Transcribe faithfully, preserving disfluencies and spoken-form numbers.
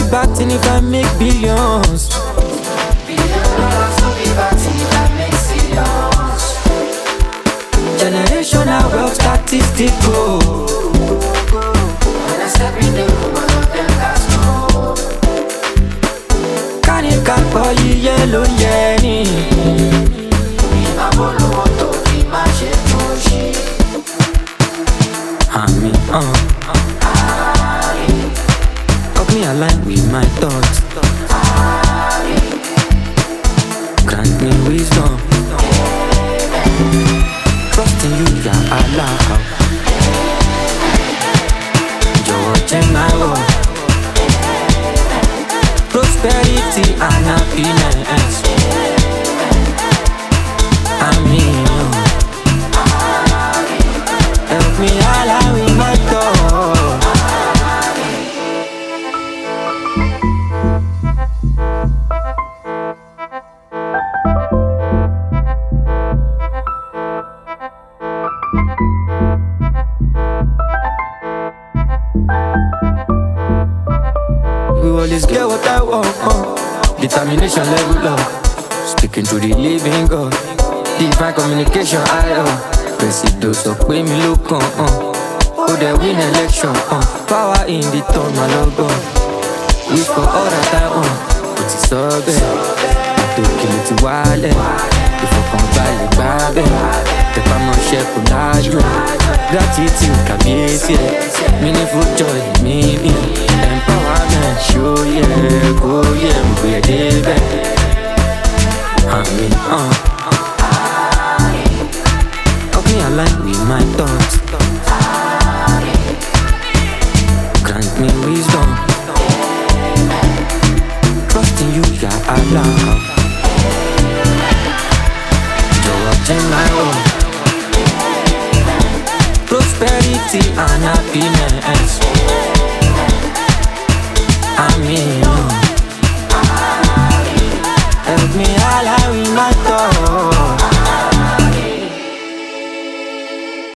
be bad thing if I make billions. Billion dollars no be bad thing if I make zillions. Generational wealth statistical. When I step in the room, all of them got smoke. Káníkà pọ̀ yíyẹ ló yẹ ni. Ìmọ̀ polówó tó kí má ṣe tó ṣí. Àmì hàn. Help me align with my thoughts. Grant me wisdom. Trust in you, Ya Allah. Jọ̀wọ́ change my world. Prosperity and happiness. Amen. Help me align with my thoughts. We always get what I want, uh. Determination level up. Speaking to the living God. Divine communication I uh. Presido sọ pé mi ló kàn, uh. Oh, they win election, uh. Power in the turn, my logo. Wish for all that I want. Ó ti sọ bẹ́ẹ̀. Àtòkèlè ti wálẹ̀. Ìfọ̀kànbalẹ̀ gbá bẹ́ẹ̀. Tẹpá mọ́ṣẹ́ kò láàyò. Gratitude kàbíyèsí ẹ̀. Meaningful joy mímí. Empowerment ṣó yẹ kó yẹ kó yẹ débẹ̀. Àmì hàn. Help me align with my thoughts. Grant me wisdom. Trust in you, Ya Allah. Jọ̀wọ́ change my world. Prosperity and happiness. Amen.